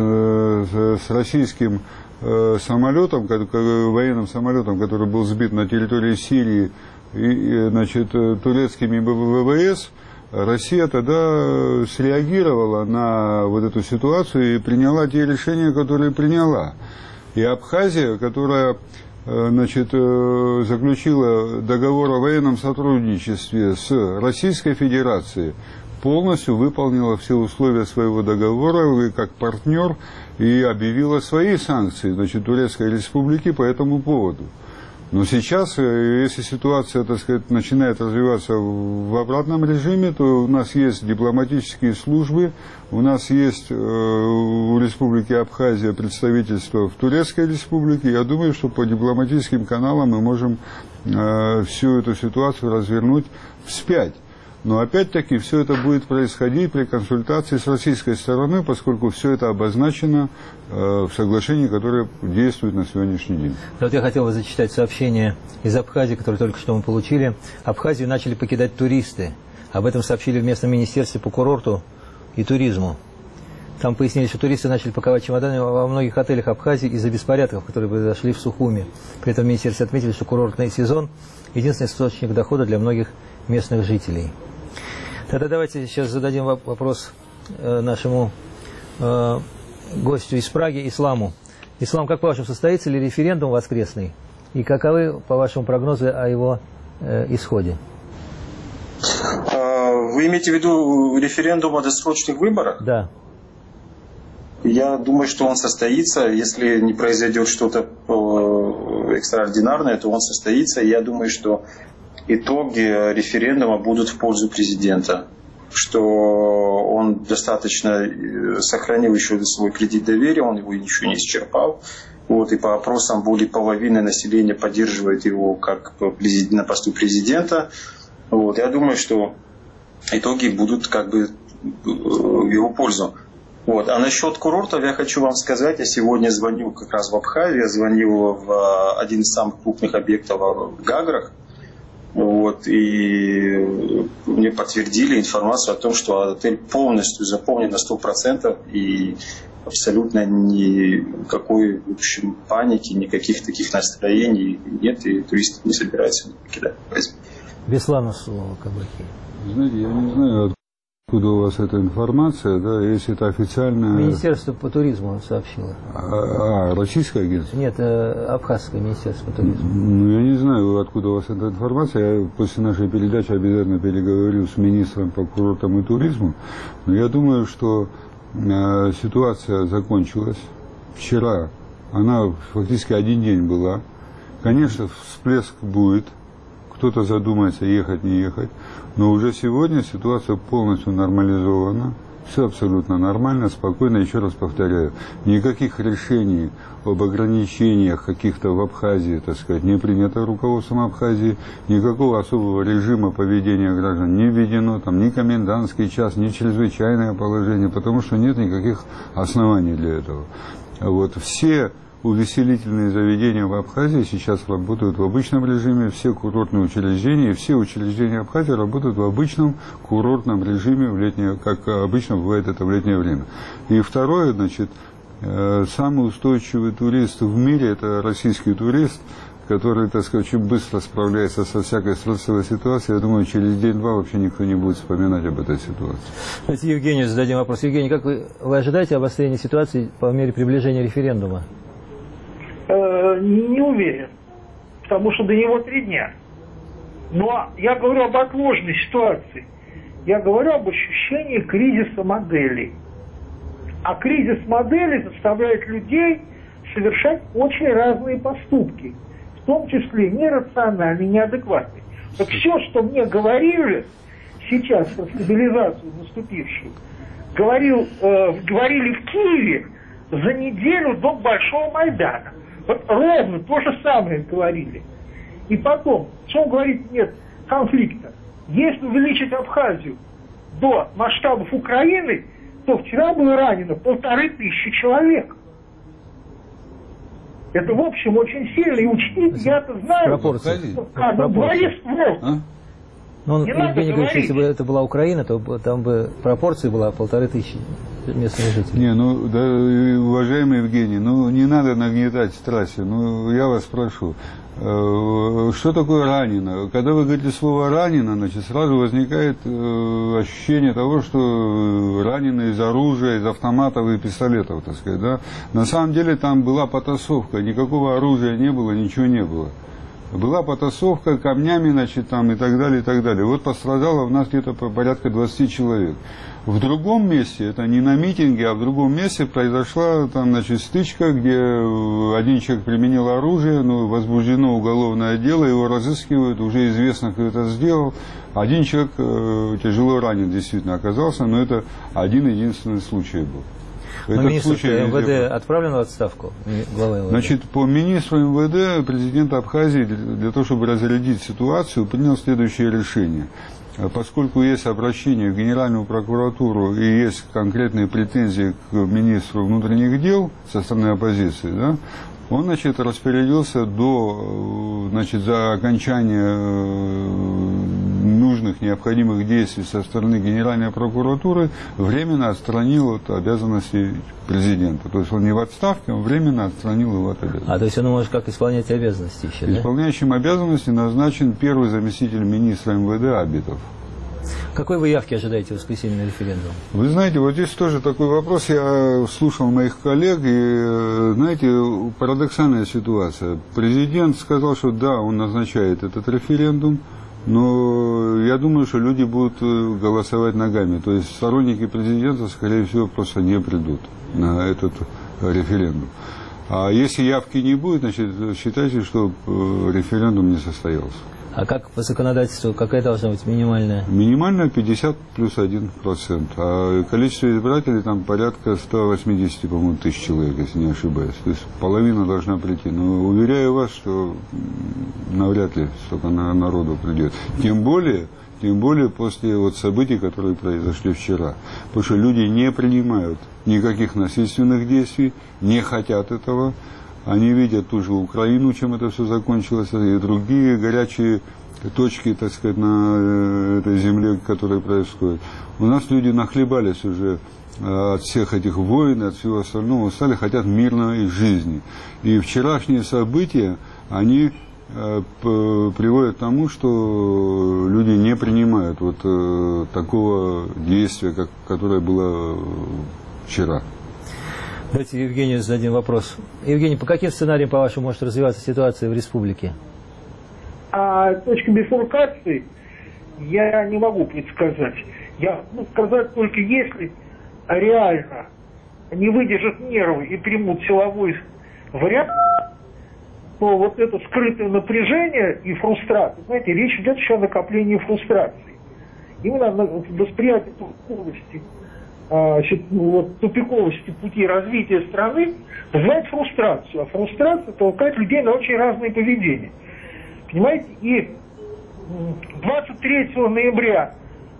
с российским самолетом, военным самолетом, который был сбит на территории Сирии, и, значит, турецкими ВВС, Россия тогда среагировала на вот эту ситуацию и приняла те решения, которые приняла. И Абхазия, которая, значит, заключила договор о военном сотрудничестве с Российской Федерацией, полностью выполнила все условия своего договора как партнер и объявила свои санкции, значит, Турецкой Республики по этому поводу. Но сейчас, если ситуация, так сказать, начинает развиваться в обратном режиме, то у нас есть дипломатические службы, у нас есть у Республики Абхазия представительство в Турецкой Республике. Я думаю, что по дипломатическим каналам мы можем всю эту ситуацию развернуть вспять. Но опять-таки все это будет происходить при консультации с российской стороны, поскольку все это обозначено в соглашении, которое действует на сегодняшний день. Вот я хотел бы зачитать сообщение из Абхазии, которое только что мы получили. Абхазию начали покидать туристы. Об этом сообщили в местном министерстве по курорту и туризму. Там пояснили, что туристы начали паковать чемоданы во многих отелях Абхазии из-за беспорядков, которые произошли в Сухуми. При этом в министерстве отметили, что курортный сезон – единственный источник дохода для многих местных жителей. Тогда давайте сейчас зададим вопрос нашему гостю из Праги, Исламу. Ислам, как по-вашему, состоится ли референдум воскресный? И каковы, по вашему прогнозу, о его исходе? Вы имеете в виду референдум о досрочных выборах? Да. Я думаю, что он состоится. Если не произойдет что-то экстраординарное, то он состоится. Я думаю, что итоги референдума будут в пользу президента. Что он достаточно сохранил еще свой кредит доверия, он его еще не исчерпал. Вот, и по опросам более половины населения поддерживает его как на посту президента. Вот, я думаю, что итоги будут как бы в его пользу. Вот. А насчет курортов я хочу вам сказать, я сегодня звонил как раз в Абхазию, я звонил в один из самых крупных объектов в Гаграх. Вот, и мне подтвердили информацию о том, что отель полностью заполнен на 100%, и абсолютно никакой, в общем, паники, никаких таких настроений нет, и туристы не собираются покидать. Беслану слово, Кабахи. Знаете, я не знаю, откуда у вас эта информация, да, если это официальная... Министерство по туризму сообщило. Российское агентство? Нет, Абхазское министерство по туризму. Ну, я не знаю, откуда у вас эта информация. Я после нашей передачи обязательно переговорю с министром по курортам и туризму. Но я думаю, что ситуация закончилась. Вчера она фактически один день была. Конечно, всплеск будет. Кто-то задумается, ехать, не ехать. Но уже сегодня ситуация полностью нормализована. Все абсолютно нормально, спокойно. Еще раз повторяю, никаких решений об ограничениях каких-то в Абхазии, так сказать, не принято руководством Абхазии. Никакого особого режима поведения граждан не введено. Там ни комендантский час, ни чрезвычайное положение, потому что нет никаких оснований для этого. Вот все увеселительные заведения в Абхазии сейчас работают в обычном режиме, все курортные учреждения, и все учреждения Абхазии работают в обычном курортном режиме, в летнее, как обычно бывает это в летнее время. И второе, значит, самый устойчивый турист в мире – это российский турист, который, так сказать, очень быстро справляется со всякой стрессовой ситуацией. Я думаю, через день-два вообще никто не будет вспоминать об этой ситуации. Давайте Евгению зададим вопрос. Евгений, как вы ожидаете обострения ситуации по мере приближения референдума? Не уверен, потому что до него 3 дня. Но я говорю об отложенной ситуации. Я говорю об ощущении кризиса моделей. А кризис моделей заставляет людей совершать очень разные поступки, в том числе нерациональные, неадекватные. Так все, что мне говорили сейчас про стабилизацию наступившую, говорили в Киеве за неделю до Большого Майдана. Вот ровно то же самое говорили. И потом, что он говорит, нет конфликта. Если увеличить Абхазию до масштабов Украины, то вчера было ранено 1500 человек. Это, в общем, очень сильно. И учтите, я-то знаю, дворе ствол. Ну, Евгений говорит, если бы это была Украина, то там бы пропорция была 1500 местных жителей. Не, ну, да, уважаемый Евгений, ну, не надо нагнетать страсти. Ну, я вас прошу. Что такое ранено? Когда вы говорите слово ранено, значит, сразу возникает ощущение того, что ранено из оружия, из автоматов и пистолетов, так сказать, да? На самом деле там была потасовка, никакого оружия не было, ничего не было. Была потасовка камнями, значит, там и так далее, и так далее. Вот пострадало у нас где-то порядка 20 человек. В другом месте, это не на митинге, а в другом месте произошла там, значит, стычка, где один человек применил оружие, но возбуждено уголовное дело, его разыскивают, уже известно, кто это сделал. Один человек тяжело ранен действительно оказался, но это один-единственный случай был. Но министр МВД отправлен в отставку? Глава МВД. Значит, по министру МВД президент Абхазии для того, чтобы разрядить ситуацию, принял следующее решение. Поскольку есть обращение в Генеральную прокуратуру и есть конкретные претензии к министру внутренних дел со стороны оппозиции, да, он, значит, распорядился за окончание нужных, необходимых действий со стороны Генеральной прокуратуры, временно отстранил от обязанностей президента. То есть он не в отставке, он временно отстранил его от обязанностей. То есть он может как исполнять обязанности еще, да? Исполняющим обязанности назначен первый заместитель министра МВД Абитов. Какой вы явки ожидаете в воскресенье на референдум? Вы знаете, вот здесь тоже такой вопрос. Я слушал моих коллег, и, знаете, парадоксальная ситуация. Президент сказал, что да, он назначает этот референдум, Но я думаю, что люди будут голосовать ногами. То есть сторонники президента, скорее всего, просто не придут на этот референдум. А если явки не будет, значит, считайте, что референдум не состоялся. А как по законодательству, какая должна быть минимальная? Минимальная 50 плюс 1%. А количество избирателей там порядка 180, по-моему, тысяч человек, если не ошибаюсь. То есть половина должна прийти. Но уверяю вас, что навряд ли столько народу придет. Тем более после вот событий, которые произошли вчера. Потому что люди не принимают никаких насильственных действий, не хотят этого. Они видят ту же Украину, чем это все закончилось, и другие горячие точки, так сказать, на этой земле, которые происходят. У нас люди нахлебались уже от всех этих войн, от всего остального, стали хотят мирной жизни. И вчерашние события, они приводят к тому, что люди не принимают вот такого действия, которое было вчера. Давайте Евгению зададим вопрос. Евгений, по каким сценариям, по-вашему, может развиваться ситуация в республике? Точка бифуркации я не могу предсказать. Я могу сказать только, если реально не выдержат нервы и примут силовой вариант, то вот это скрытое напряжение и фрустрация, знаете, речь идет еще о накоплении фрустрации. Именно на восприятие тупиковости пути развития страны вызывает фрустрацию. А фрустрация толкает людей на очень разные поведения. Понимаете? И 23 ноября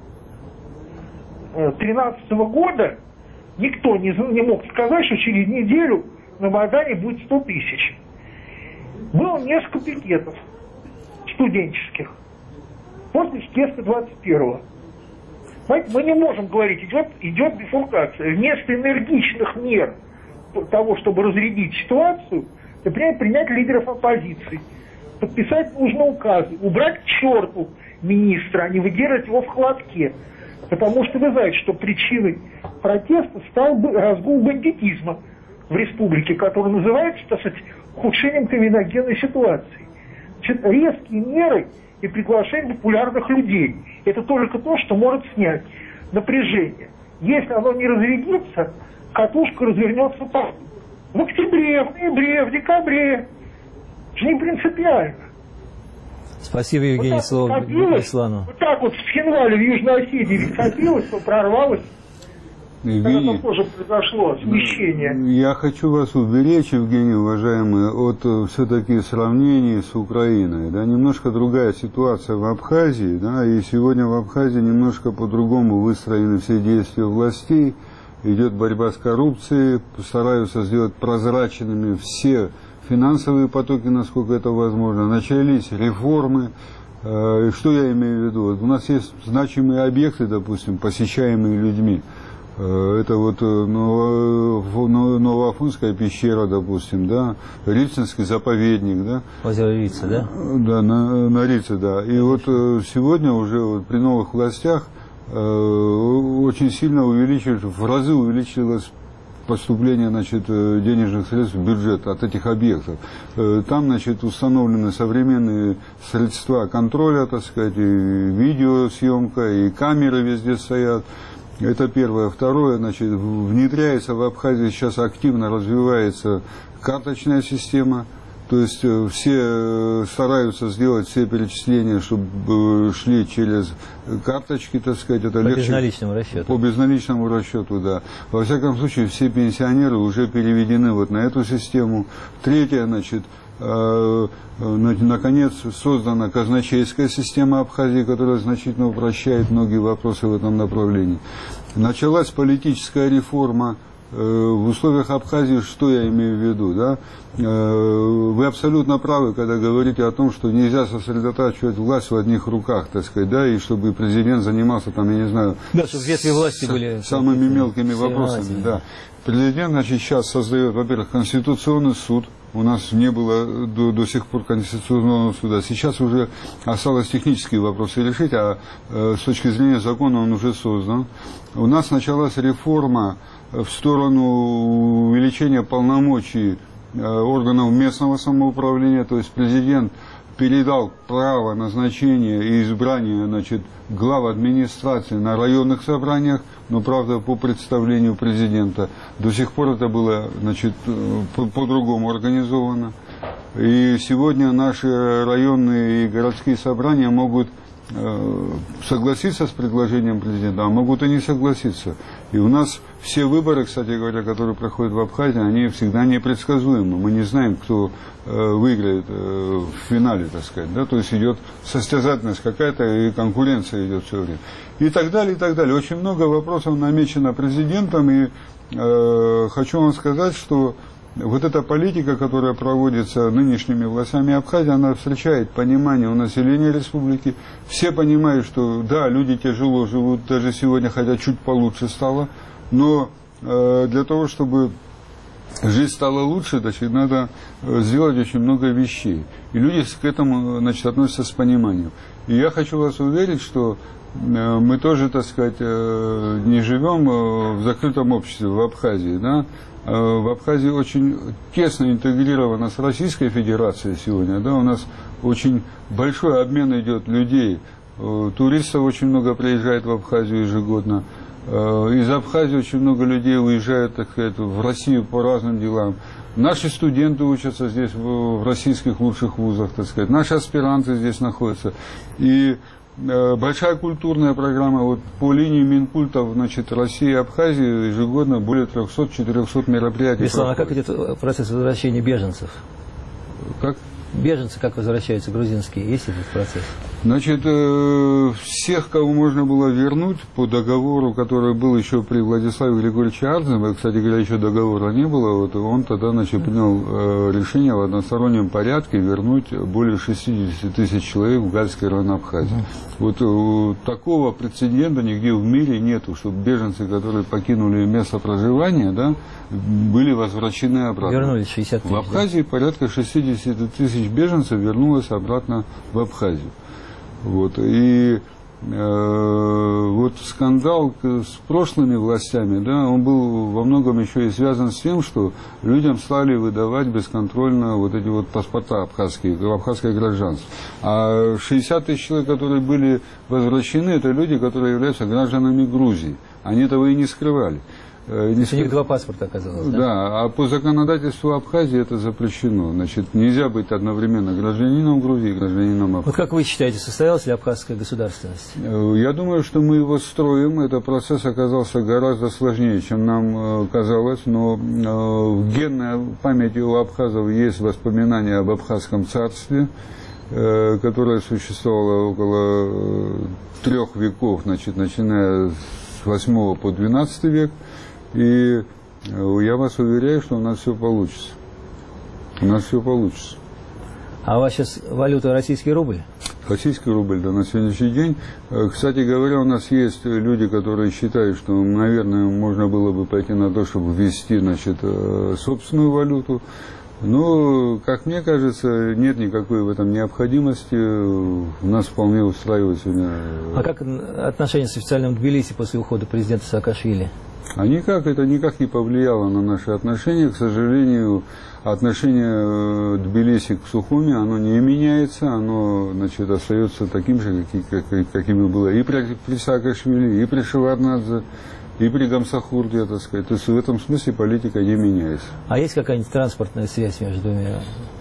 2013 года никто не мог сказать, что через неделю на Майдане будет 100 тысяч. Было несколько пикетов студенческих после съезда 21-го. Мы не можем говорить, идет бифуркация. Вместо энергичных мер того, чтобы разрядить ситуацию, например, принять лидеров оппозиции, подписать нужные указы, убрать к черту министра, а не выдерживать его в холодке. Потому что вы знаете, что причиной протеста стал разгул бандитизма в республике, который называется, так сказать, ухудшением криминогенной ситуации. Значит, резкие меры и приглашение популярных людей. Это только то, что может снять напряжение. Если оно не разрядится, катушка развернется в октябре, в ноябре, в декабре. Это не принципиально. Спасибо, Евгений, вот слово Беслану. Вот так вот в Хинвале, в Южной Осетии скопилось, прорвалось. Евгений, это тоже произошло смещение. Я хочу вас уберечь, Евгений, уважаемый, от все-таки сравнений с Украиной. Да, немножко другая ситуация в Абхазии, да, и сегодня в Абхазии немножко по-другому выстроены все действия властей. Идет борьба с коррупцией, стараются сделать прозрачными все финансовые потоки, насколько это возможно. Начались реформы. Что я имею в виду? У нас есть значимые объекты, допустим, посещаемые людьми. Это вот Новоафонская пещера, допустим, да, Рильцинский заповедник, да. Озеро Рица, да? Да, на Рице, да. И вот сегодня уже вот при новых властях очень сильно в разы увеличилось поступление, значит, денежных средств в бюджет от этих объектов. Там, значит, установлены современные средства контроля, так сказать, и видеосъемка, и камеры везде стоят. Это первое. Второе, значит, внедряется в Абхазии, сейчас активно развивается карточная система. То есть все стараются сделать все перечисления, чтобы шли через карточки, так сказать. Это по безналичному расчету. По безналичному расчету, да. Во всяком случае, все пенсионеры уже переведены вот на эту систему. Третье, значит, наконец создана казначейская система Абхазии, которая значительно упрощает многие вопросы в этом направлении. Началась политическая реформа. В условиях Абхазии, что я имею в виду, да? Вы абсолютно правы, когда говорите о том, что нельзя сосредотачивать власть в одних руках, так сказать, да, и чтобы президент занимался там, я не знаю, да, чтобы ветви власти были самыми мелкими вопросами, да. Президент, значит, сейчас создает, во-первых, Конституционный суд. У нас не было до сих пор Конституционного суда. Сейчас уже осталось технические вопросы решить, а с точки зрения закона он уже создан. У нас началась реформа в сторону увеличения полномочий органов местного самоуправления, то есть президент передал право назначения и избрания, значит, глав администрации на районных собраниях, но, правда, по представлению президента. До сих пор это было, значит, по-другому организовано. И сегодня наши районные и городские собрания могут согласиться с предложением президента, а могут и не согласиться. И у нас все выборы, кстати говоря, которые проходят в Абхазии, они всегда непредсказуемы. Мы не знаем, кто выиграет в финале, так сказать. Да? То есть идет состязательность какая-то, и конкуренция идет все время. И так далее, и так далее. Очень много вопросов намечено президентом, и хочу вам сказать, что вот эта политика, которая проводится нынешними властями Абхазии, она встречает понимание у населения республики. Все понимают, что да, люди тяжело живут, даже сегодня, хотя чуть получше стало, но для того, чтобы жизнь стала лучше, значит, надо сделать очень много вещей. И люди к этому, значит, относятся с пониманием. И я хочу вас уверить, что мы тоже, так сказать, не живем в закрытом обществе в Абхазии, да. В Абхазии очень тесно интегрирована с Российской Федерацией сегодня, да, у нас очень большой обмен идет людей, туристов очень много приезжает в Абхазию ежегодно, из Абхазии очень много людей уезжает, так сказать, в Россию по разным делам. Наши студенты учатся здесь в российских лучших вузах, так сказать, наши аспиранты здесь находятся. И большая культурная программа вот, по линии Минкультов, значит, России и Абхазии ежегодно более 300-400 мероприятий. Беслан, а как идет процесс возвращения беженцев? Как? Беженцы как возвращаются, грузинские? Есть этот процесс? Значит, всех, кого можно было вернуть по договору, который был еще при Владиславе Григорьевиче Ардзене, кстати говоря, еще договора не было, вот он тогда, значит, принял решение в одностороннем порядке вернуть более 60 тысяч человек в Гальский район Абхазии. Вот такого прецедента нигде в мире нету, чтобы беженцы, которые покинули место проживания, да, были возвращены обратно. Вернулись 60 тысяч. В Абхазии порядка 60 тысяч беженцев вернулось обратно в Абхазию. Вот. И вот скандал с прошлыми властями, да, он был во многом еще и связан с тем, что людям стали выдавать бесконтрольно вот эти вот паспорта абхазские, абхазское гражданство. А 60 тысяч человек, которые были возвращены, это люди, которые являются гражданами Грузии. Они этого и не скрывали. У них два паспорта оказалось, да? Да, а по законодательству Абхазии это запрещено. Значит, нельзя быть одновременно гражданином Грузии и гражданином Абхазии. Вот как вы считаете, состоялась ли абхазская государственность? Я думаю, что мы его строим. Этот процесс оказался гораздо сложнее, чем нам казалось. Но в генной памяти у абхазов есть воспоминания об Абхазском царстве, которое существовало около 3 веков, значит, начиная с 8 по 12 век. И я вас уверяю, что у нас все получится. У нас все получится. А у вас сейчас валюта российский рубль? Российский рубль, да, на сегодняшний день. Кстати говоря, у нас есть люди, которые считают, что, наверное, можно было бы пойти на то, чтобы ввести, значит, собственную валюту. Но, как мне кажется, нет никакой в этом необходимости. Нас вполне устраивает сегодня. А как отношения с официальным Тбилиси после ухода президента Саакашвили? А никак, это никак не повлияло на наши отношения. К сожалению, отношение Тбилиси к Сухуми, оно не меняется, оно, значит, остается таким же, каким и было и при Саакашвили, и при Шеварднадзе, и при Гамсахурде, так сказать. То есть в этом смысле политика не меняется. А есть какая-нибудь транспортная связь между двумя?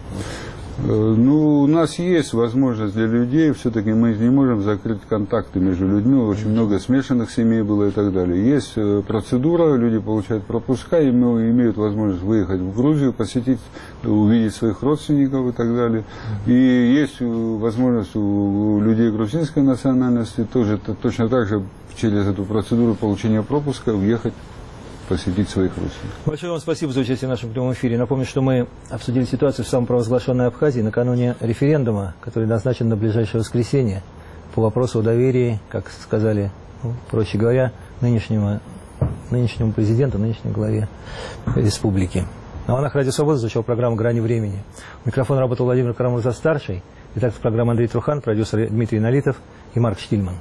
Ну, у нас есть возможность для людей, все-таки мы не можем закрыть контакты между людьми, очень много смешанных семей было и так далее. Есть процедура, люди получают пропуска, и имеют возможность выехать в Грузию, посетить, увидеть своих родственников и так далее. И есть возможность у людей грузинской национальности тоже точно так же через эту процедуру получения пропуска уехать, посетить своих родственников. Большое вам спасибо за участие в нашем прямом эфире. Напомню, что мы обсудили ситуацию в самопровозглашенной Абхазии накануне референдума, который назначен на ближайшее воскресенье по вопросу о доверии, как сказали, проще говоря, нынешнему президенту, нынешней главе республики. На волнах Радио Свобода звучала программа «Грани времени». У микрофона работал Владимир Карамурза-старший, редактор программы Андрей Трухан, продюсер Дмитрий Налитов и Марк Штильман.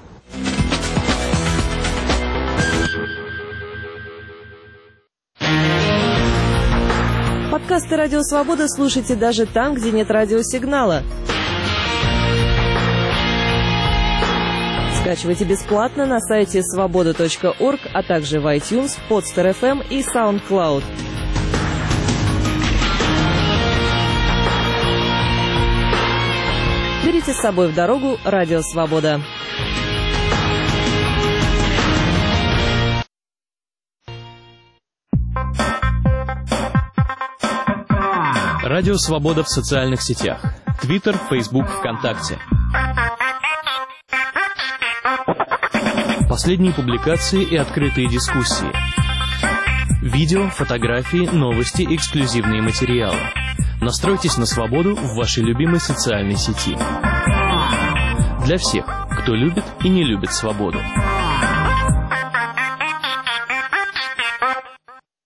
Подкасты «Радио Свобода» слушайте даже там, где нет радиосигнала. скачивайте бесплатно на сайте svoboda.org, а также в iTunes, Podster FM и SoundCloud. Берите с собой в дорогу Радио Свобода. Радио Свобода в социальных сетях. Твиттер, Фейсбук, ВКонтакте. Последние публикации и открытые дискуссии. Видео, фотографии, новости, эксклюзивные материалы. Настройтесь на свободу в вашей любимой социальной сети. Для всех, кто любит и не любит свободу.